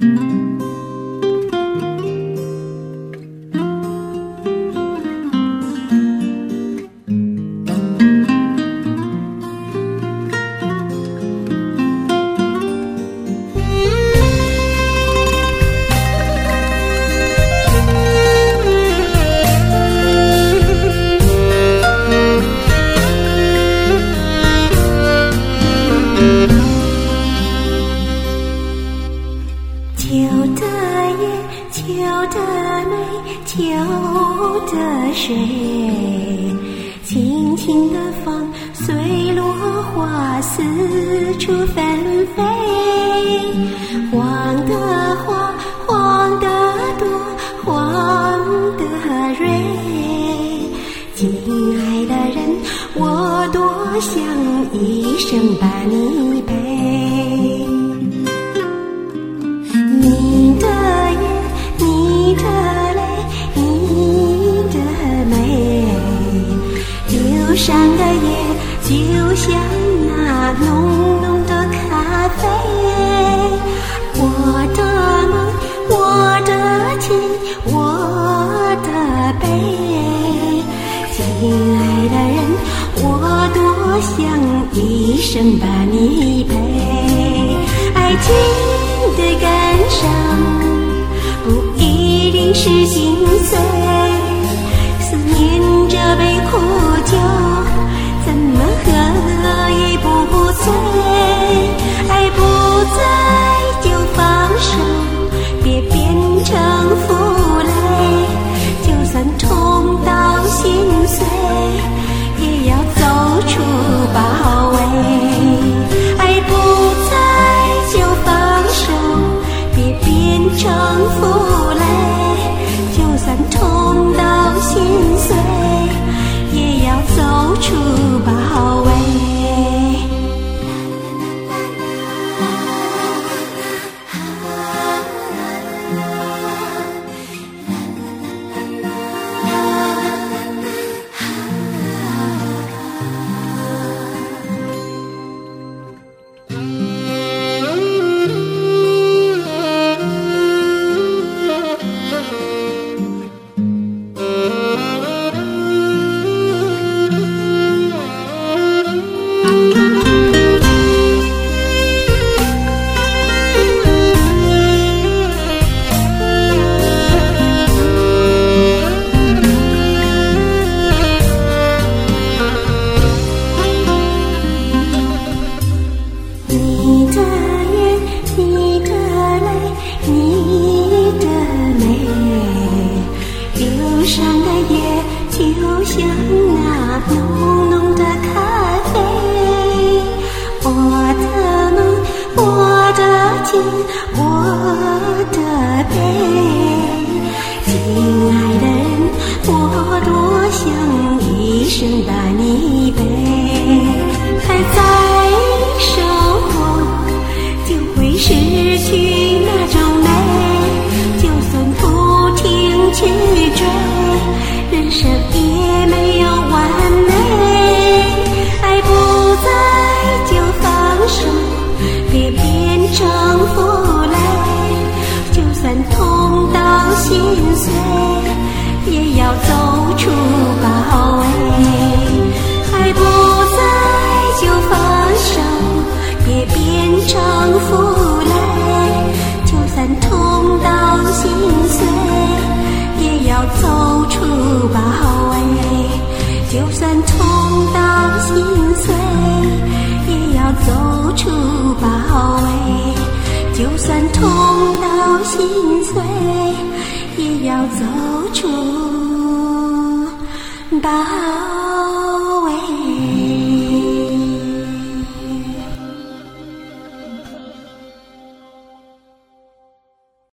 秋的夜，秋的美，秋的水，轻轻的风随落花四处纷飞，黄的花，黄的朵，黄的蕊，亲爱的人，我多想一生把你陪。你的眼，你的泪，你的美，忧伤的夜就像那浓浓的咖啡，我的梦，我的情，我的悲，亲爱的人，我多想一生把你陪。爱情的感伤不一定是心碎，思念这杯苦酒，怎么喝也不醉。爱不在就放手，别变成负累，就算痛到心碎，也要走出包围。爱不在就放手，别变成负累，就算痛到心碎，也要走出包围。就像那浓浓的咖啡，我的梦，我的情，我的悲，亲爱的人，我多想一生把你陪。还在生活就会失去那种美，就算不停去追，人生也没有完美。爱不在就放手，别变成负累，就算痛到心碎，也要走出包围。爱不在就放手，别变成负累，就算痛到心碎，也要走出包围。就算痛到心碎，也要走出包围。就算痛到心碎，也要走出包围。